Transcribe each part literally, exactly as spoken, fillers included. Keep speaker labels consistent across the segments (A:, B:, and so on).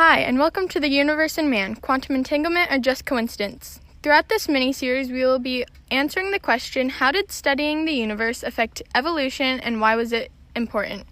A: Hi, and welcome to The Universe and Man, Quantum Entanglement or Just Coincidence. Throughout this mini-series, we will be answering the question, how did studying the universe affect evolution and why was it important?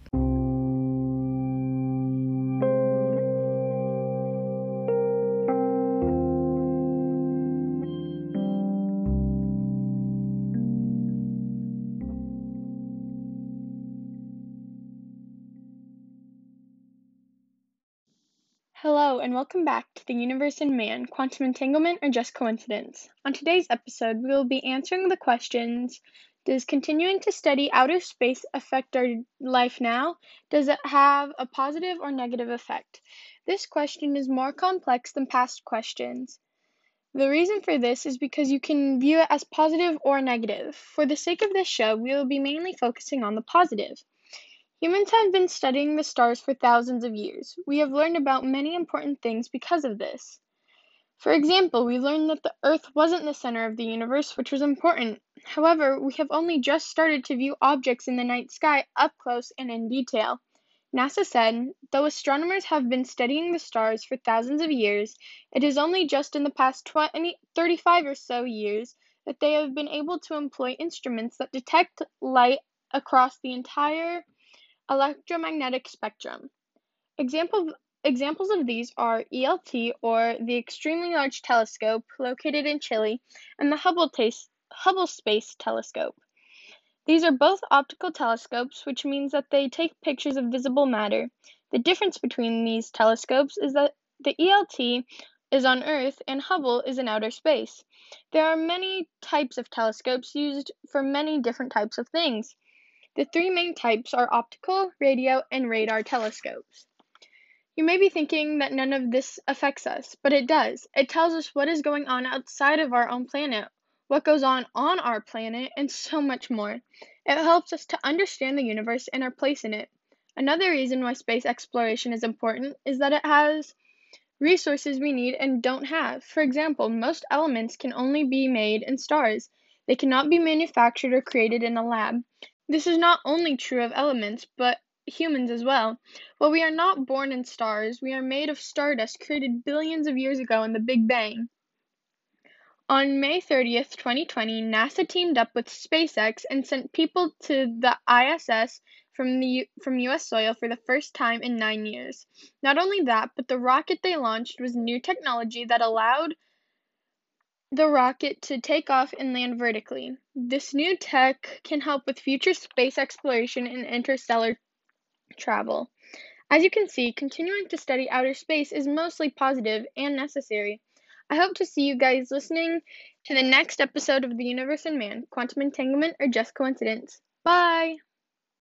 A: Hello, and welcome back to The Universe and Man, Quantum Entanglement or Just Coincidence. On today's episode, we will be answering the questions, does continuing to study outer space affect our life now? Does it have a positive or negative effect? This question is more complex than past questions. The reason for this is because you can view it as positive or negative. For the sake of this show, we will be mainly focusing on the positive. Humans have been studying the stars for thousands of years. We have learned about many important things because of this. For example, we learned that the Earth wasn't the center of the universe, which was important. However, we have only just started to view objects in the night sky up close and in detail. NASA said, though astronomers have been studying the stars for thousands of years, it is only just in the past twenty, thirty-five or so years that they have been able to employ instruments that detect light across the entire electromagnetic spectrum. Example, examples of these are E L T, or the Extremely Large Telescope, located in Chile, and the Hubble, tas- Hubble Space Telescope. These are both optical telescopes, which means that they take pictures of visible matter. The difference between these telescopes is that the E L T is on Earth and Hubble is in outer space. There are many types of telescopes used for many different types of things. The three main types are optical, radio, and radar telescopes. You may be thinking that none of this affects us, but it does. It tells us what is going on outside of our own planet, what goes on on our planet, and so much more. It helps us to understand the universe and our place in it. Another reason why space exploration is important is that it has resources we need and don't have. For example, most elements can only be made in stars. They cannot be manufactured or created in a lab. This is not only true of elements, but humans as well. While we are not born in stars, we are made of stardust created billions of years ago in the Big Bang. On May thirtieth, twenty twenty, NASA teamed up with SpaceX and sent people to the I S S from the U- from U S soil for the first time in nine years. Not only that, but the rocket they launched was new technology that allowed the rocket to take off and land vertically. This new tech can help with future space exploration and interstellar travel. As you can see, continuing to study outer space is mostly positive and necessary. I hope to see you guys listening to the next episode of The Universe and Man, Quantum Entanglement or Just Coincidence. Bye!